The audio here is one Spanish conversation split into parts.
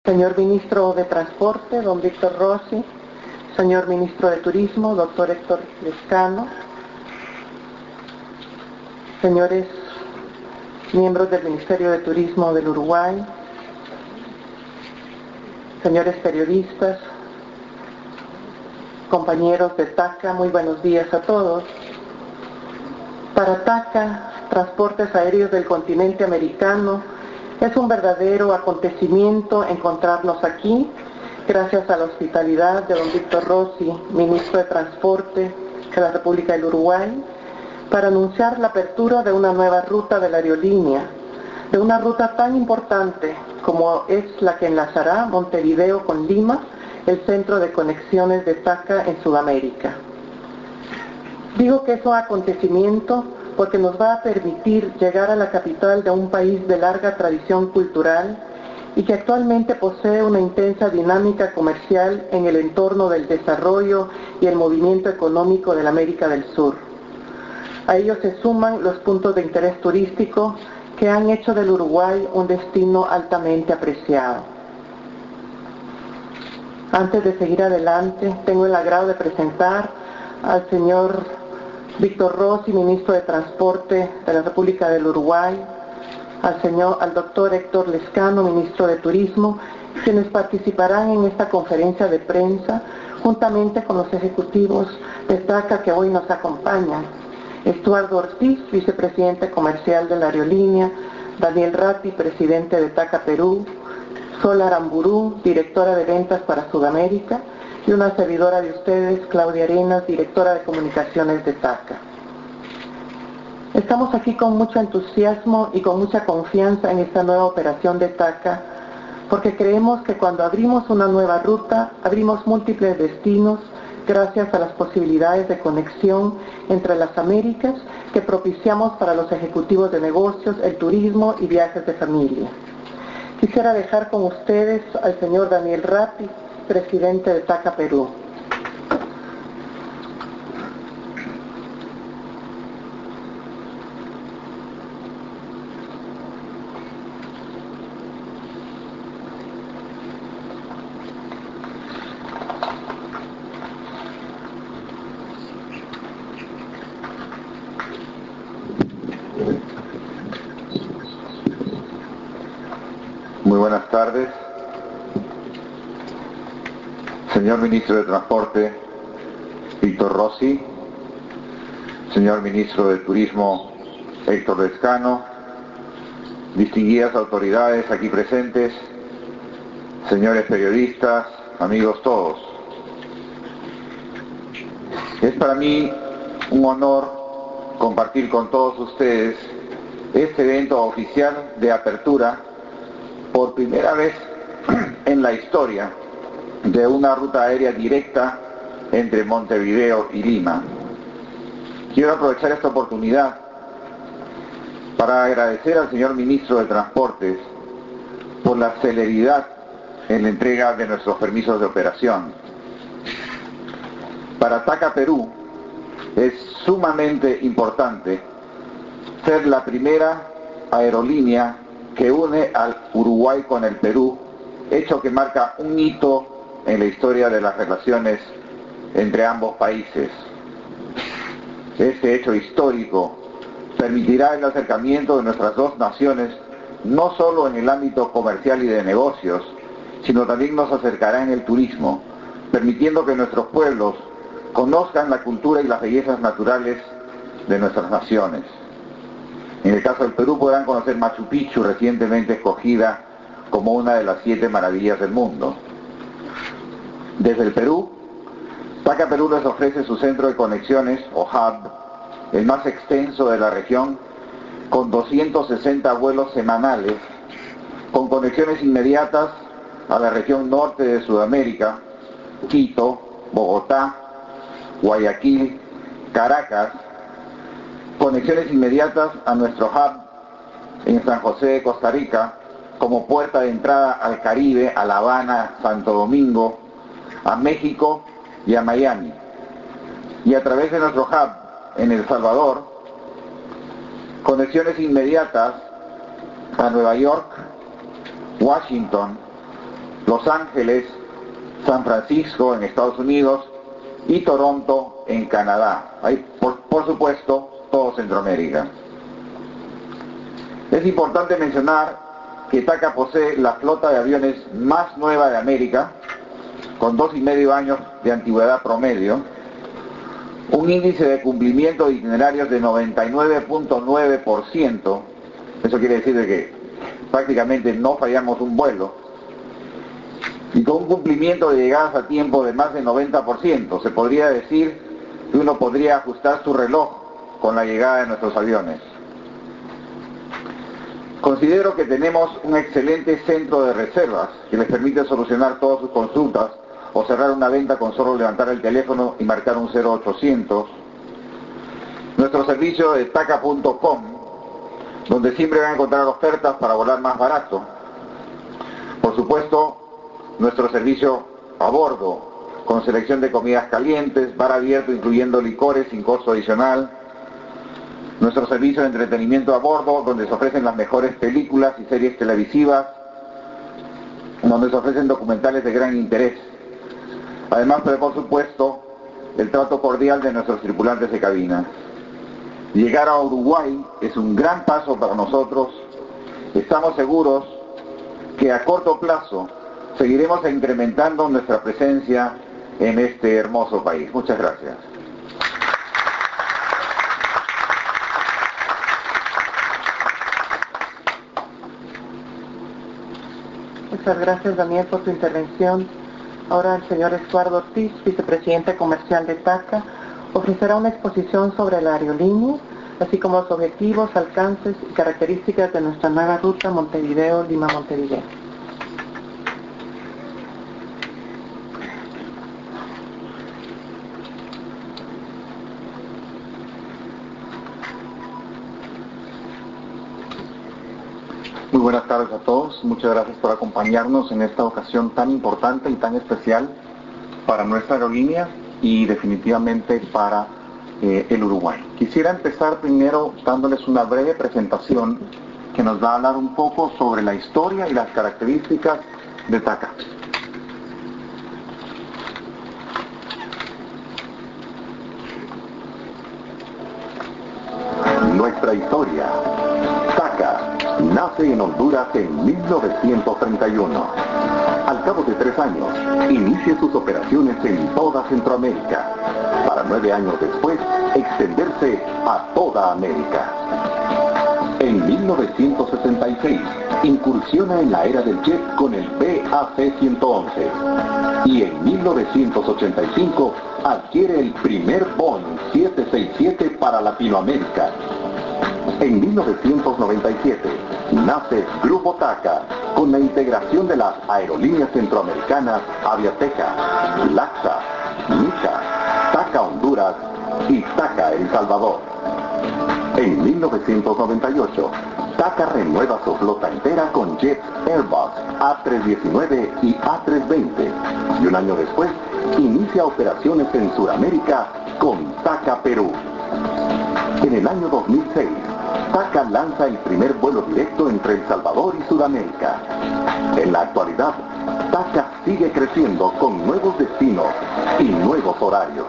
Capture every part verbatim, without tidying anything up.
Señor Ministro de Transporte, don Víctor Rossi, señor Ministro de Turismo, doctor Héctor Lescano, señores miembros del Ministerio de Turismo del Uruguay, señores periodistas, compañeros de TACA, muy buenos días a todos. Para TACA, Transportes Aéreos del Continente Americano, es un verdadero acontecimiento encontrarnos aquí, gracias a la hospitalidad de don Víctor Rossi, Ministro de Transporte de la República del Uruguay, para anunciar la apertura de una nueva ruta de la aerolínea, de una ruta tan importante como es la que enlazará Montevideo con Lima, el centro de conexiones de TACA en Sudamérica. Digo que es un acontecimiento porque nos va a permitir llegar a la capital de un país de larga tradición cultural y que actualmente posee una intensa dinámica comercial en el entorno del desarrollo y el movimiento económico de la América del Sur. A ello se suman los puntos de interés turístico que han hecho del Uruguay un destino altamente apreciado. Antes de seguir adelante, tengo el agrado de presentar al señor Víctor Rossi, Ministro de Transporte de la República del Uruguay, al señor, al doctor Héctor Lescano, Ministro de Turismo, quienes participarán en esta conferencia de prensa, juntamente con los ejecutivos de TACA que hoy nos acompañan. Estuardo Ortiz, Vicepresidente Comercial de la aerolínea, Daniel Ratti, Presidente de TACA Perú, Sol Aramburu, Directora de Ventas para Sudamérica, y una servidora de ustedes, Claudia Arenas, Directora de Comunicaciones de TACA. Estamos aquí con mucho entusiasmo y con mucha confianza en esta nueva operación de TACA, porque creemos que cuando abrimos una nueva ruta, abrimos múltiples destinos gracias a las posibilidades de conexión entre las Américas que propiciamos para los ejecutivos de negocios, el turismo y viajes de familia. Quisiera dejar con ustedes al señor Daniel Ratti, Presidente de TACA Perú. Muy buenas tardes. Señor Ministro de Transporte, Víctor Rossi, señor Ministro de Turismo, Héctor Lescano, distinguidas autoridades aquí presentes, señores periodistas, amigos todos. Es para mí un honor compartir con todos ustedes este evento oficial de apertura por primera vez en la historia de una ruta aérea directa entre Montevideo y Lima. Quiero aprovechar esta oportunidad para agradecer al señor Ministro de Transportes por la celeridad en la entrega de nuestros permisos de operación. Para TACA Perú es sumamente importante ser la primera aerolínea que une al Uruguay con el Perú, hecho que marca un hito en la historia de las relaciones entre ambos países. Este hecho histórico permitirá el acercamiento de nuestras dos naciones no solo en el ámbito comercial y de negocios, sino también nos acercará en el turismo, permitiendo que nuestros pueblos conozcan la cultura y las bellezas naturales de nuestras naciones. En el caso del Perú podrán conocer Machu Picchu, recientemente escogida como una de las siete maravillas del mundo. Desde el Perú, TACA Perú les ofrece su centro de conexiones, o hub, el más extenso de la región, con doscientos sesenta vuelos semanales, con conexiones inmediatas a la región norte de Sudamérica, Quito, Bogotá, Guayaquil, Caracas, conexiones inmediatas a nuestro hub en San José de Costa Rica, como puerta de entrada al Caribe, a La Habana, Santo Domingo, a México y a Miami. Y a través de nuestro hub en El Salvador, conexiones inmediatas a Nueva York, Washington, Los Ángeles, San Francisco en Estados Unidos y Toronto en Canadá. Hay, por, por supuesto, todo Centroamérica. Es importante mencionar que TACA posee la flota de aviones más nueva de América, con dos y medio años de antigüedad promedio, un índice de cumplimiento de itinerarios de noventa y nueve punto nueve por ciento, eso quiere decir de que prácticamente no fallamos un vuelo, y con un cumplimiento de llegadas a tiempo de más de noventa por ciento. Se podría decir que uno podría ajustar su reloj con la llegada de nuestros aviones. Considero que tenemos un excelente centro de reservas que les permite solucionar todas sus consultas o cerrar una venta con solo levantar el teléfono y marcar un cero ochocientos. Nuestro servicio de taca punto com, donde siempre van a encontrar ofertas para volar más barato. Por supuesto, nuestro servicio a bordo, con selección de comidas calientes, bar abierto incluyendo licores sin costo adicional. Nuestro servicio de entretenimiento a bordo, donde se ofrecen las mejores películas y series televisivas, donde se ofrecen documentales de gran interés. Además, pero por supuesto, el trato cordial de nuestros tripulantes de cabina. Llegar a Uruguay es un gran paso para nosotros. Estamos seguros que a corto plazo seguiremos incrementando nuestra presencia en este hermoso país. Muchas gracias. Muchas gracias, Daniel, por tu intervención. Ahora el señor Eduardo Ortiz, vicepresidente comercial de TACA, ofrecerá una exposición sobre la aerolínea, así como los objetivos, alcances y características de nuestra nueva ruta Montevideo-Lima-Montevideo. Muy buenas tardes a todos, muchas gracias por acompañarnos en esta ocasión tan importante y tan especial para nuestra aerolínea y definitivamente para eh, el Uruguay. Quisiera empezar primero dándoles una breve presentación que nos va a hablar un poco sobre la historia y las características de TACA. Nuestra historia. TACA nace en Honduras en mil novecientos treinta y uno. Al cabo de tres años, inicia sus operaciones en toda Centroamérica, para nueve años después extenderse a toda América. En mil novecientos sesenta y seis, incursiona en la era del jet con el B A C ciento once. Y en mil novecientos ochenta y cinco, adquiere el primer Boeing siete sesenta y siete para Latinoamérica. En mil novecientos noventa y siete, nace Grupo TACA, con la integración de las aerolíneas centroamericanas Aviateca, LACSA, MICA, TACA Honduras y TACA El Salvador. En mil novecientos noventa y ocho, TACA renueva su flota entera con jets Airbus A trescientos diecinueve y A trescientos veinte, y un año después inicia operaciones en Sudamérica con TACA Perú. En el año dos mil seis, TACA lanza el primer vuelo directo entre El Salvador y Sudamérica. En la actualidad, TACA sigue creciendo con nuevos destinos y nuevos horarios.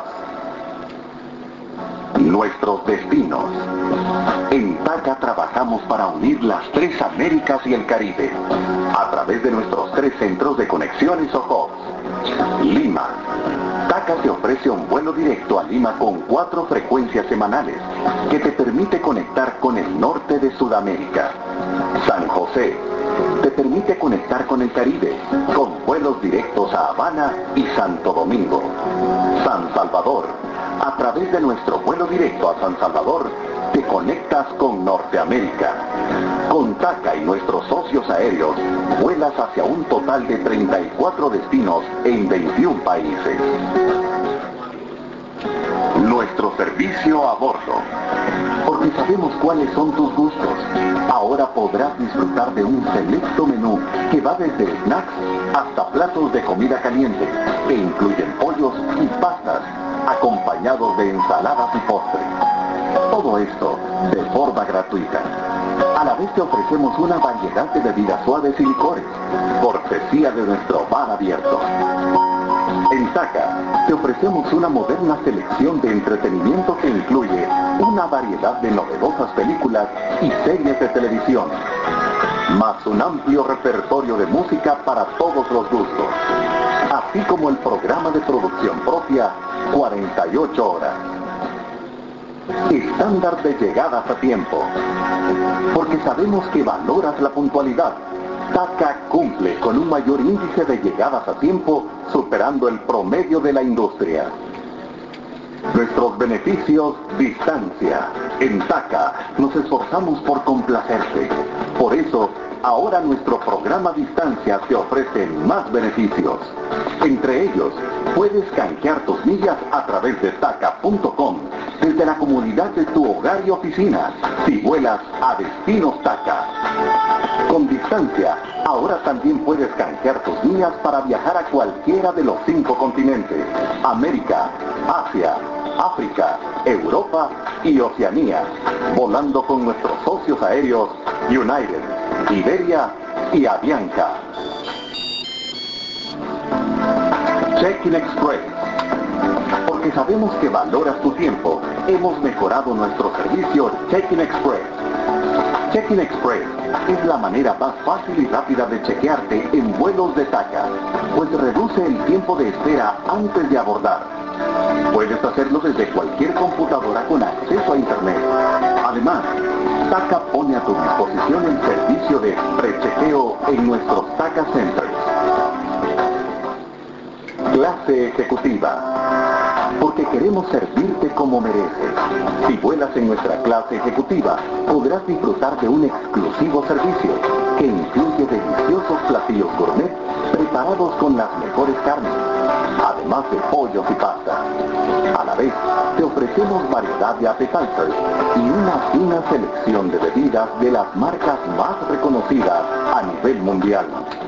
Nuestros destinos. En TACA trabajamos para unir las tres Américas y el Caribe, a través de nuestros tres centros de conexiones o hubs. Lima. TACA te ofrece un vuelo directo a Lima con cuatro frecuencias semanales que te permite conectar con el norte de Sudamérica. San José te permite conectar con el Caribe con vuelos directos a Habana y Santo Domingo. San Salvador, a través de nuestro vuelo directo a San Salvador, te conectas con Norteamérica. Con TACA y nuestros socios aéreos, vuelas hacia un total de treinta y cuatro destinos en veintiún países. Nuestro servicio a bordo. Porque sabemos cuáles son tus gustos. Ahora podrás disfrutar de un selecto menú que va desde snacks hasta platos de comida caliente, que incluyen pollos y pastas, acompañados de ensaladas y postres. Todo esto de forma gratuita. A la vez te ofrecemos una variedad de bebidas suaves y licores, cortesía de nuestro bar abierto. En Taca te ofrecemos una moderna selección de entretenimiento que incluye una variedad de novedosas películas y series de televisión, más un amplio repertorio de música para todos los gustos, así como el programa de producción propia cuarenta y ocho horas. Estándar de llegadas a tiempo. Porque sabemos que valoras la puntualidad, Taca cumple con un mayor índice de llegadas a tiempo, superando el promedio de la industria. Nuestros beneficios, distancia. En Taca nos esforzamos por complacerte. Por eso, ahora nuestro programa Distancia te ofrece más beneficios. Entre ellos, puedes canjear tus millas a través de taca punto com desde la comodidad de tu hogar y oficina, si vuelas a destinos Taca. Con Distancia, ahora también puedes canjear tus millas para viajar a cualquiera de los cinco continentes: América, Asia, África, Europa y Oceanía, volando con nuestros socios aéreos United, Iberia y Avianca. Check-in Express. Porque sabemos que valoras tu tiempo, hemos mejorado nuestro servicio Check-in Express. Check-in Express es la manera más fácil y rápida de chequearte en vuelos de Taca, pues reduce el tiempo de espera antes de abordar. Puedes hacerlo desde cualquier computadora con acceso a Internet. Además, Taca pone a tu disposición el servicio de prechequeo en nuestros Taca Centers. Clase ejecutiva. Porque queremos servirte como mereces. Si vuelas en nuestra clase ejecutiva, podrás disfrutar de un exclusivo servicio que incluye deliciosos platillos gourmet preparados con las mejores carnes, además de pollos y pasta. A la vez, te ofrecemos variedad de appetizers y una fina selección de bebidas de las marcas más reconocidas a nivel mundial.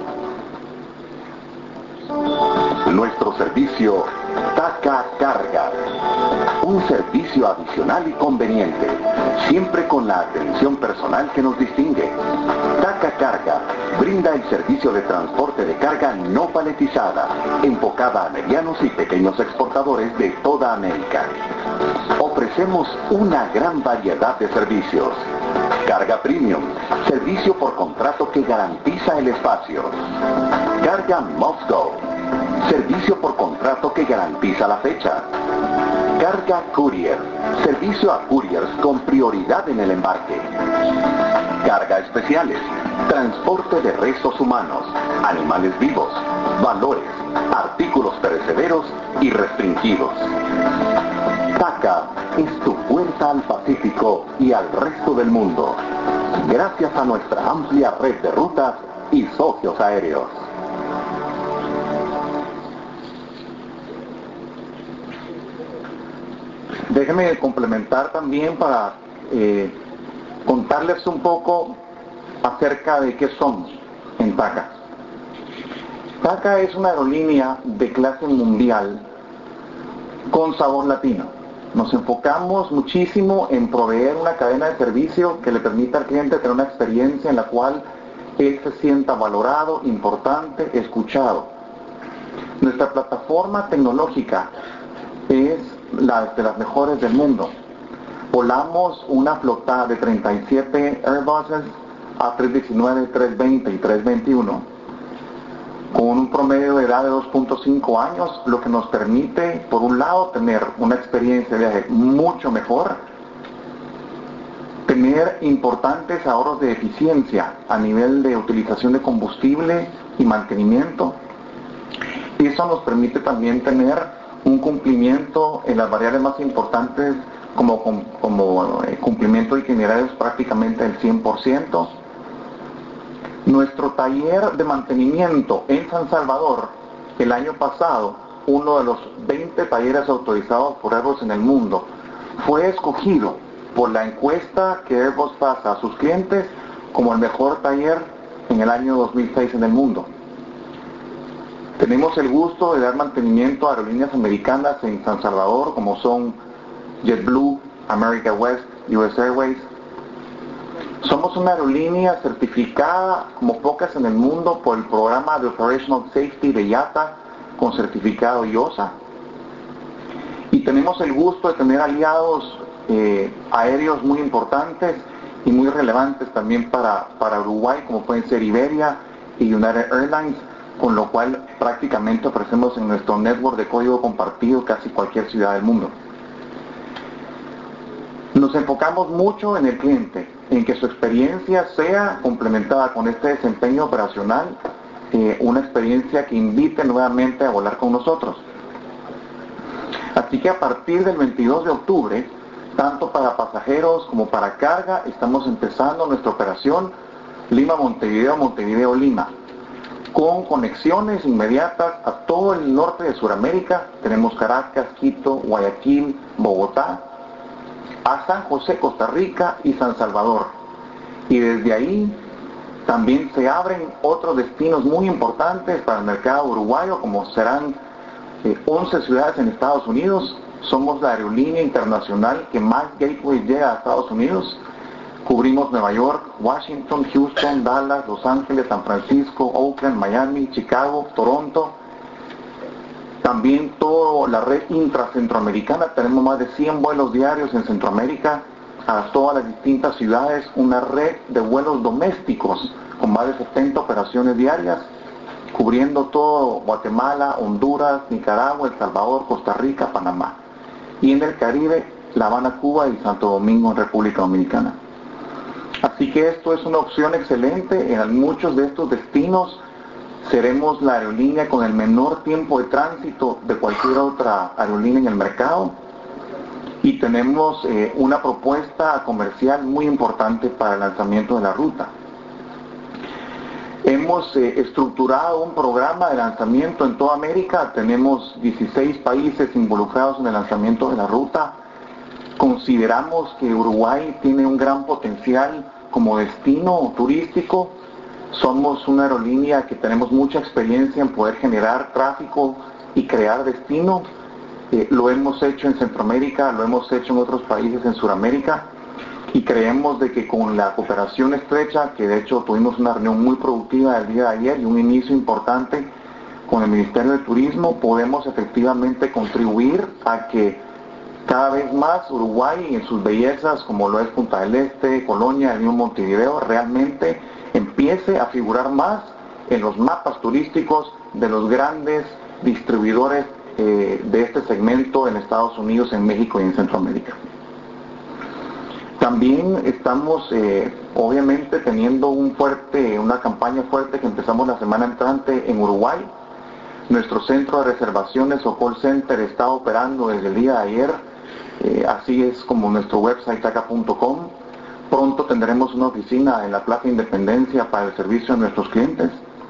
Nuestro servicio Taca Carga. Un servicio adicional y conveniente, siempre con la atención personal que nos distingue. Taca Carga brinda el servicio de transporte de carga no paletizada, enfocada a medianos y pequeños exportadores de toda América. Ofrecemos una gran variedad de servicios. Carga Premium, servicio por contrato que garantiza el espacio. Carga Must Go, servicio por contrato que garantiza la fecha. Carga Courier, servicio a couriers con prioridad en el embarque. Carga Especiales, transporte de restos humanos, animales vivos, valores, artículos perecederos y restringidos. Taca es tu puerta al Pacífico y al resto del mundo, gracias a nuestra amplia red de rutas y socios aéreos. Déjenme complementar también para eh, contarles un poco acerca de qué somos en Taca. Taca es una aerolínea de clase mundial con sabor latino. Nos enfocamos muchísimo en proveer una cadena de servicio que le permita al cliente tener una experiencia en la cual él se sienta valorado, importante, escuchado. Nuestra plataforma tecnológica es la de las mejores del mundo. Volamos una flota de treinta y siete Airbuses A trescientos diecinueve, trescientos veinte y trescientos veintiuno con un promedio de edad de dos punto cinco años, lo que nos permite, por un lado, tener una experiencia de viaje mucho mejor, tener importantes ahorros de eficiencia a nivel de utilización de combustible y mantenimiento. Eso nos permite también tener un cumplimiento en las variables más importantes, como, como eh, cumplimiento de itinerarios prácticamente del cien por ciento. Nuestro taller de mantenimiento en San Salvador, el año pasado, uno de los veinte talleres autorizados por Airbus en el mundo, fue escogido por la encuesta que Airbus pasa a sus clientes como el mejor taller en el año dos mil seis en el mundo. Tenemos el gusto de dar mantenimiento a aerolíneas americanas en San Salvador, como son JetBlue, America West, U S Airways. Somos una aerolínea certificada como pocas en el mundo por el programa de Operational Safety de I A T A con certificado I O S A. Y tenemos el gusto de tener aliados eh, aéreos muy importantes y muy relevantes también para, para Uruguay, como pueden ser Iberia y United Airlines, con lo cual prácticamente ofrecemos en nuestro network de código compartido casi cualquier ciudad del mundo. Nos enfocamos mucho en el cliente, en que su experiencia sea complementada con este desempeño operacional, eh, una experiencia que invite nuevamente a volar con nosotros. Así que a partir del veintidós de octubre, tanto para pasajeros como para carga, estamos empezando nuestra operación Lima-Montevideo, Montevideo-Lima, con conexiones inmediatas a todo el norte de Sudamérica. Tenemos Caracas, Quito, Guayaquil, Bogotá, a San José, Costa Rica y San Salvador. Y desde ahí también se abren otros destinos muy importantes para el mercado uruguayo, como serán eh, once ciudades en Estados Unidos. Somos la aerolínea internacional que más gateways llega a Estados Unidos. Cubrimos Nueva York, Washington, Houston, Dallas, Los Ángeles, San Francisco, Oakland, Miami, Chicago, Toronto. También toda la red intracentroamericana. Tenemos más de cien vuelos diarios en Centroamérica a todas las distintas ciudades. Una red de vuelos domésticos con más de setenta operaciones diarias, cubriendo todo Guatemala, Honduras, Nicaragua, El Salvador, Costa Rica, Panamá. Y en el Caribe, La Habana, Cuba y Santo Domingo en República Dominicana. Así que esto es una opción excelente. En muchos de estos destinos seremos la aerolínea con el menor tiempo de tránsito de cualquier otra aerolínea en el mercado. Y tenemos eh, una propuesta comercial muy importante para el lanzamiento de la ruta. Hemos eh, estructurado un programa de lanzamiento en toda América. Tenemos dieciséis países involucrados en el lanzamiento de la ruta. Consideramos que Uruguay tiene un gran potencial como destino turístico. Somos una aerolínea que tenemos mucha experiencia en poder generar tráfico y crear destino. Eh, lo hemos hecho en Centroamérica, lo hemos hecho en otros países en Sudamérica. Y creemos de que con la cooperación estrecha, que de hecho tuvimos una reunión muy productiva el día de ayer y un inicio importante con el Ministerio de Turismo, podemos efectivamente contribuir a que cada vez más Uruguay en sus bellezas, como lo es Punta del Este, Colonia, el mismo Montevideo, realmente empiece a figurar más en los mapas turísticos de los grandes distribuidores eh, de este segmento en Estados Unidos, en México y en Centroamérica. También estamos eh, obviamente teniendo un fuerte, una campaña fuerte que empezamos la semana entrante en Uruguay. Nuestro centro de reservaciones o call center está operando desde el día de ayer, eh, así es como nuestro website taca punto com. Pronto tendremos una oficina en la Plaza Independencia para el servicio a nuestros clientes.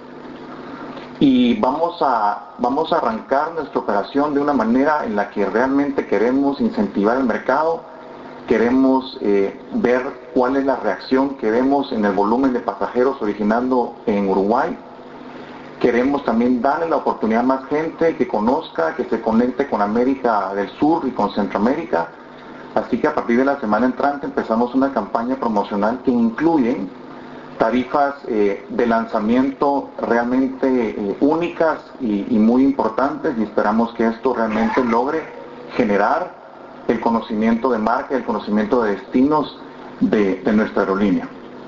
Y vamos a, vamos a arrancar nuestra operación de una manera en la que realmente queremos incentivar el mercado. Queremos eh, ver cuál es la reacción que vemos en el volumen de pasajeros originando en Uruguay. Queremos también darle la oportunidad a más gente que conozca, que se conecte con América del Sur y con Centroamérica. Así que a partir de la semana entrante empezamos una campaña promocional que incluye tarifas eh, de lanzamiento realmente eh, únicas y, y muy importantes, y esperamos que esto realmente logre generar el conocimiento de marca, el conocimiento de destinos de, de nuestra aerolínea.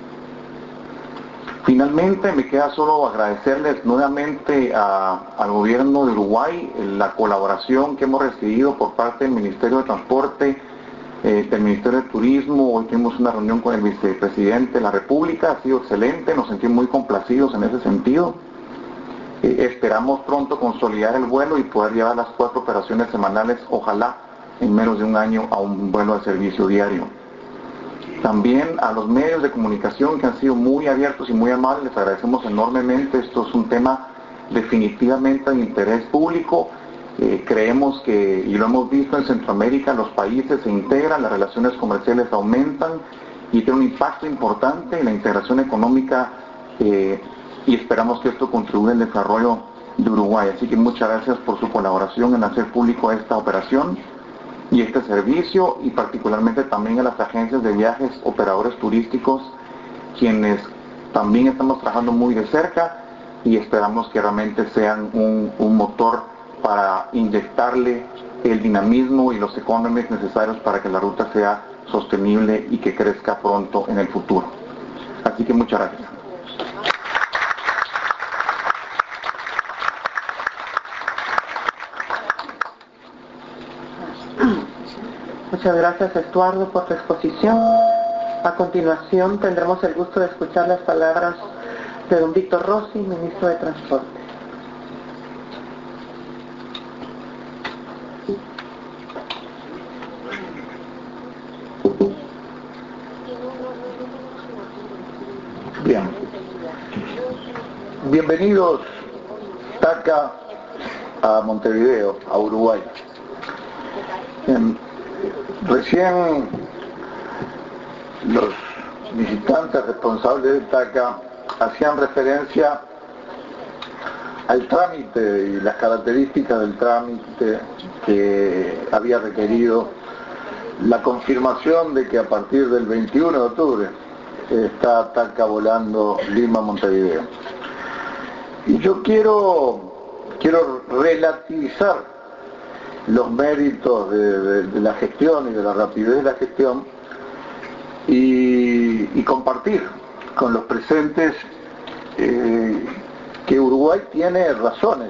Finalmente me queda solo agradecerles nuevamente a, al gobierno de Uruguay la colaboración que hemos recibido por parte del Ministerio de Transporte, eh, del Ministerio de Turismo. Hoy tuvimos una reunión con el vicepresidente de la República, ha sido excelente, nos sentimos muy complacidos en ese sentido. Eh, esperamos pronto consolidar el vuelo y poder llevar las cuatro operaciones semanales, ojalá en menos de un año, a un vuelo de servicio diario. También a los medios de comunicación que han sido muy abiertos y muy amables, les agradecemos enormemente. Esto es un tema definitivamente de interés público. Eh, creemos que, y lo hemos visto en Centroamérica, los países se integran, las relaciones comerciales aumentan y tiene un impacto importante en la integración económica eh, y esperamos que esto contribuya al desarrollo de Uruguay. Así que muchas gracias por su colaboración en hacer público esta operación y este servicio, y particularmente también a las agencias de viajes, operadores turísticos, quienes también estamos trabajando muy de cerca y esperamos que realmente sean un, un motor para inyectarle el dinamismo y los economies necesarios para que la ruta sea sostenible y que crezca pronto en el futuro. Así que muchas gracias. Muchas gracias, Estuardo, por tu exposición. A continuación tendremos el gusto de escuchar las palabras de don Víctor Rossi, ministro de Transporte. Bien. Bienvenidos, TACA, a Montevideo, a Uruguay. Bien. Recién los visitantes responsables de TACA hacían referencia al trámite y las características del trámite que había requerido la confirmación de que a partir del veintiuno de octubre está TACA volando Lima-Montevideo. Y yo quiero, quiero relativizar los méritos de, de, de la gestión y de la rapidez de la gestión y, y compartir con los presentes eh, que Uruguay tiene razones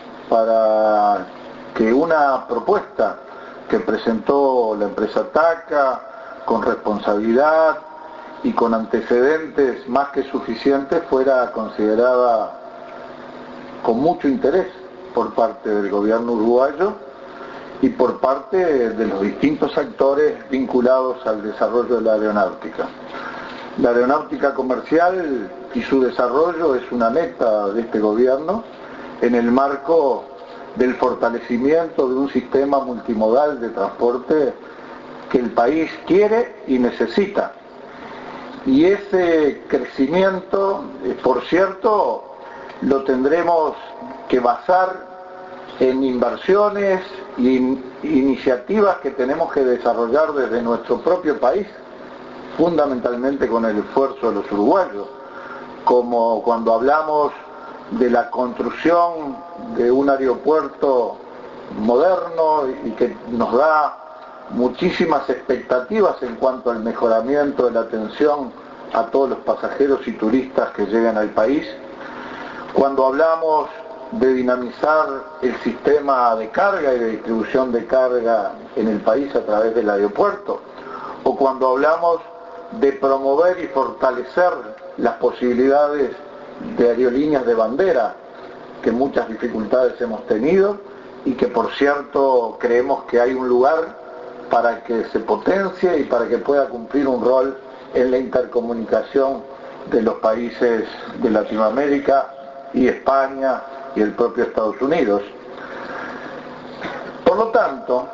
para que una propuesta que presentó la empresa TACA con responsabilidad y con antecedentes más que suficientes fuera considerada con mucho interés por parte del gobierno uruguayo y por parte de los distintos actores vinculados al desarrollo de la aeronáutica. La aeronáutica comercial y su desarrollo es una meta de este gobierno en el marco del fortalecimiento de un sistema multimodal de transporte que el país quiere y necesita. Y ese crecimiento, por cierto, lo tendremos que basar en inversiones y in, iniciativas que tenemos que desarrollar desde nuestro propio país, fundamentalmente con el esfuerzo de los uruguayos, como cuando hablamos de la construcción de un aeropuerto moderno y que nos da muchísimas expectativas en cuanto al mejoramiento de la atención a todos los pasajeros y turistas que llegan al país, cuando hablamos de dinamizar el sistema de carga y de distribución de carga en el país a través del aeropuerto, o cuando hablamos de promover y fortalecer las posibilidades de aerolíneas de bandera, que muchas dificultades hemos tenido y que por cierto creemos que hay un lugar para que se potencie y para que pueda cumplir un rol en la intercomunicación de los países de Latinoamérica y España y el propio Estados Unidos. Por lo tanto,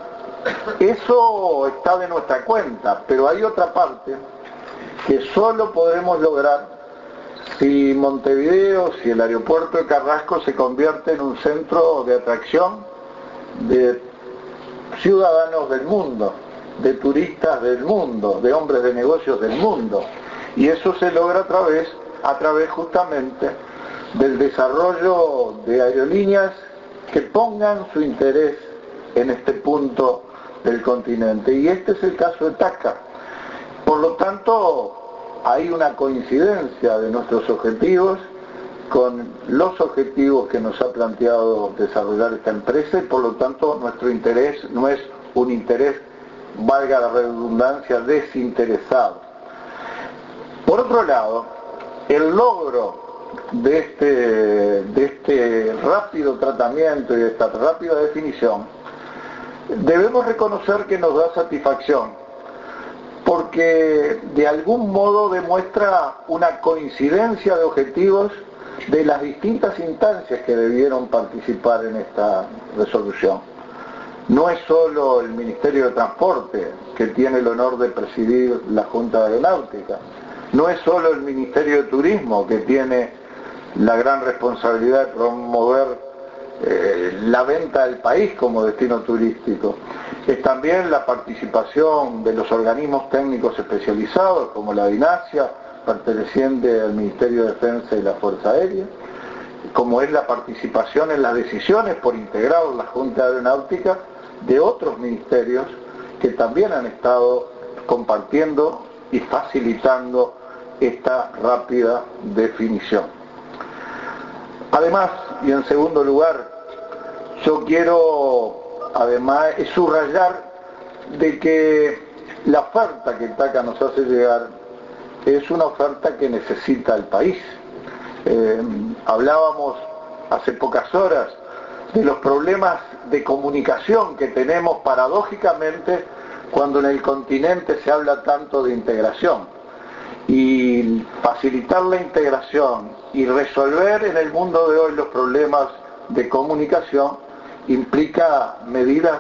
eso está de nuestra cuenta, pero hay otra parte que solo podremos lograr si Montevideo, si el aeropuerto de Carrasco se convierte en un centro de atracción de ciudadanos del mundo, de turistas del mundo, de hombres de negocios del mundo. Y eso se logra a través, a través justamente del desarrollo de aerolíneas que pongan su interés en este punto del continente. Y este es el caso de TACA. Por lo tanto, hay una coincidencia de nuestros objetivos con los objetivos que nos ha planteado desarrollar esta empresa y por lo tanto nuestro interés no es un interés, valga la redundancia, desinteresado. Por otro lado, el logro de este, de este rápido tratamiento y de esta rápida definición, debemos reconocer que nos da satisfacción, porque de algún modo demuestra una coincidencia de objetivos de las distintas instancias que debieron participar en esta resolución. No es solo el Ministerio de Transporte, que tiene el honor de presidir la Junta de Aeronáutica, no es solo el Ministerio de Turismo, que tiene la gran responsabilidad de promover eh, la venta del país como destino turístico. Es también la participación de los organismos técnicos especializados, como la DINASIA, perteneciente al Ministerio de Defensa y la Fuerza Aérea, como es la participación en las decisiones por integrado la Junta Aeronáutica de otros ministerios que también han estado compartiendo y facilitando esta rápida definición. Además, y en segundo lugar, yo quiero además subrayar de que la oferta que TACA nos hace llegar es una oferta que necesita el país. Eh, hablábamos hace pocas horas de los problemas de comunicación que tenemos paradójicamente cuando en el continente se habla tanto de integración. Y facilitar la integración y resolver en el mundo de hoy los problemas de comunicación implica medidas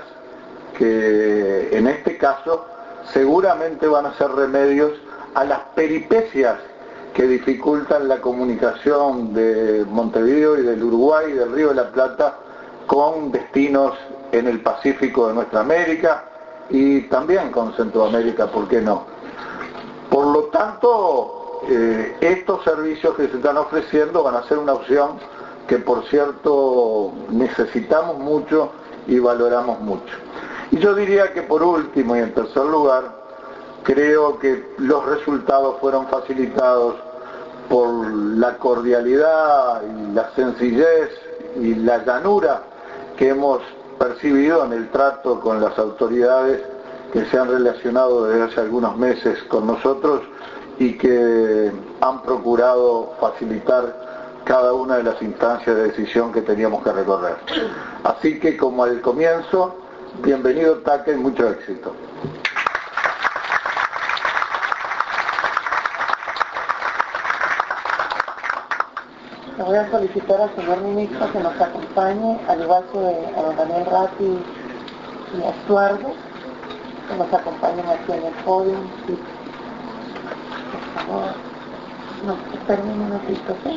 que en este caso seguramente van a ser remedios a las peripecias que dificultan la comunicación de Montevideo y del Uruguay y del Río de la Plata con destinos en el Pacífico de nuestra América y también con Centroamérica, ¿por qué no? Por lo tanto, eh, estos servicios que se están ofreciendo van a ser una opción que, por cierto, necesitamos mucho y valoramos mucho. Y yo diría que por último y en tercer lugar, creo que los resultados fueron facilitados por la cordialidad y la sencillez y la llanura que hemos percibido en el trato con las autoridades que se han relacionado desde hace algunos meses con nosotros y que han procurado facilitar cada una de las instancias de decisión que teníamos que recorrer. Así que, como al comienzo, bienvenido TACA y mucho éxito. Le voy a solicitar al señor ministro que nos acompañe, al igual que a don Daniel Ratti y a Estuardo, que nos acompañen aquí en el podio. Sí. Por favor, no, esperen un minutito, ¿sí?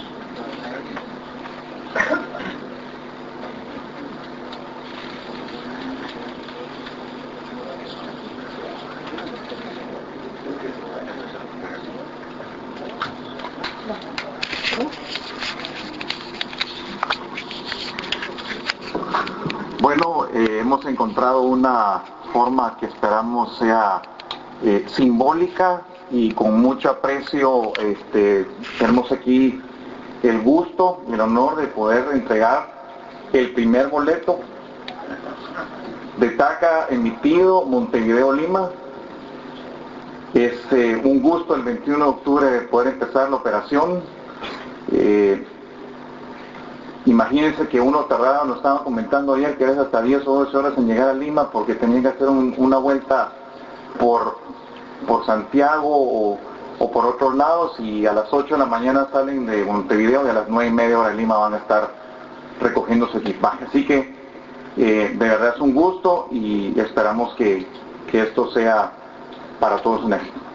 Bueno, eh, hemos encontrado una forma que esperamos sea eh, simbólica y con mucho aprecio. Este, tenemos aquí el gusto y el honor de poder entregar el primer boleto de TACA emitido Montevideo-Lima. Es eh, un gusto el veintiuno de octubre de poder empezar la operación. Eh, Imagínense que uno tardaba, nos estaban comentando ayer, que era hasta diez o doce horas en llegar a Lima porque tenían que hacer un, una vuelta por, por Santiago o, o por otros lados, y a las ocho de la mañana salen de Montevideo y a las nueve y media hora de Lima van a estar recogiendo su equipaje. Así que eh, de verdad es un gusto y esperamos que, que esto sea para todos un éxito.